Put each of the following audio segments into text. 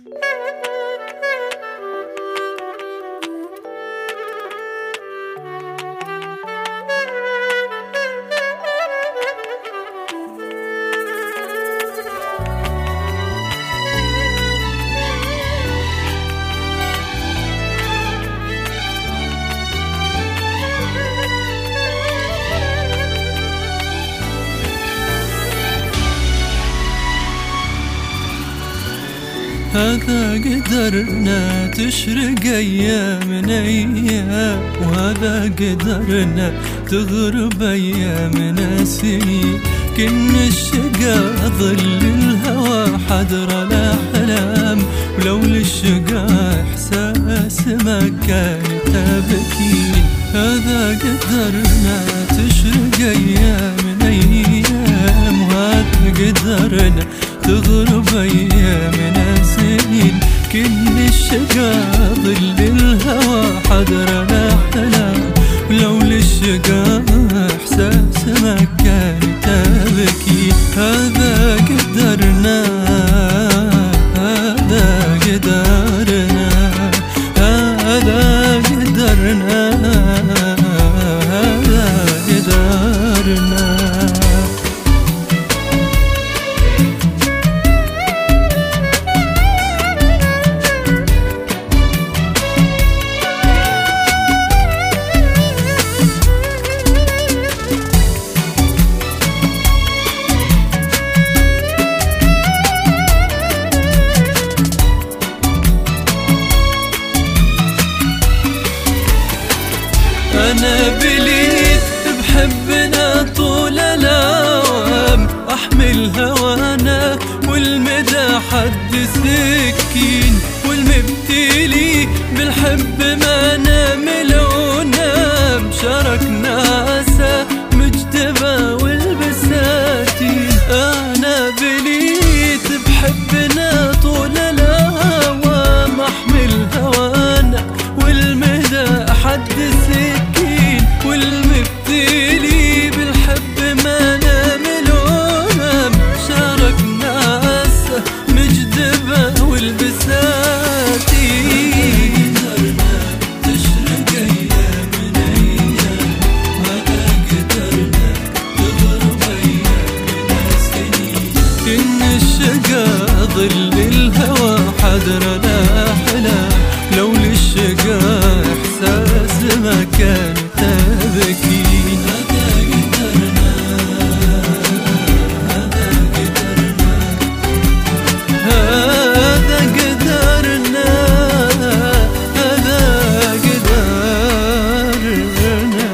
هذا قدرنا تشرق أيامنا أيام، وهذا قدرنا تغرب أيامنا سنين. كن الشقا ظل الهوى حدر الأحلام، ولو للشقا إحساس ما كان تبكين. هذا قدرنا تشرق أيامنا أيام، وهذا قدرنا تغرب أيامنا سنين. كن الشقا ظل الهوى حدر الأحلام، ولو للشقا إحساس ما كان تبكي. هذا قدرنا، هذا قدرنا، هذا قدرنا، هذا قدرنا. أنا بليت بحبنا طول الأوام، أحمل هوانا والمدى حد سكين. والمبتلي بالحب ما نام لو نام، شاركنا عسى مجتبى والبساتين. أنا بليت بحبنا طول الأوام، أحمل هوانا والمدى حد سكين. والمبتلي بالحب ما نام لو نام، شاركنا عسى مجدبة والبساتين. قدرنا تشرق أيامنا أيام، وهذا قدرنا تغرب أيامنا سنين. كن الشقا ظل الهوى حدر الأحلام، لو للشقا إحساس ما كان تبكين. هذا قدرنا، هذا قدرنا، هذا قدرنا، هذا قدرنا.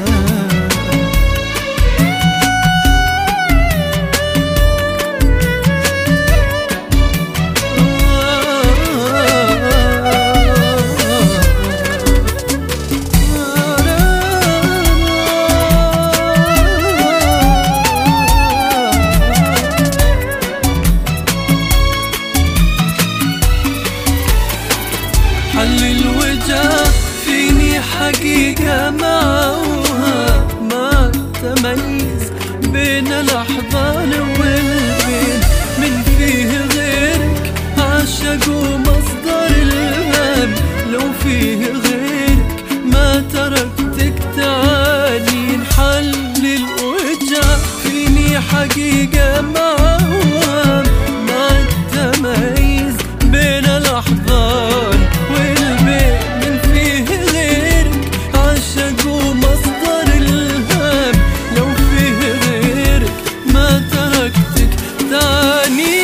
حل الوجع فيني حقيقة معوها، ما تميز بين الأحضان والبين. من فيه غيرك عاشق ومصدر الهم، لو فيه غيرك ما تركتك تعاني. حل الوجع فيني حقيقة معوها، ما تميز بين الأحضان والبين. من فيه غيرك عاشق ومصدر الهم، لو فيه غيرك ما تركتك تعني.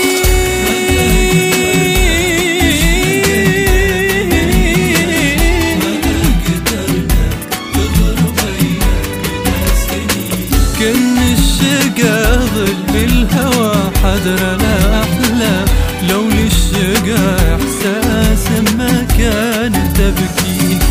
كن الشقا ظل الهوى حدر الأحلام، لو للشقا إحساس ما كان تبكي.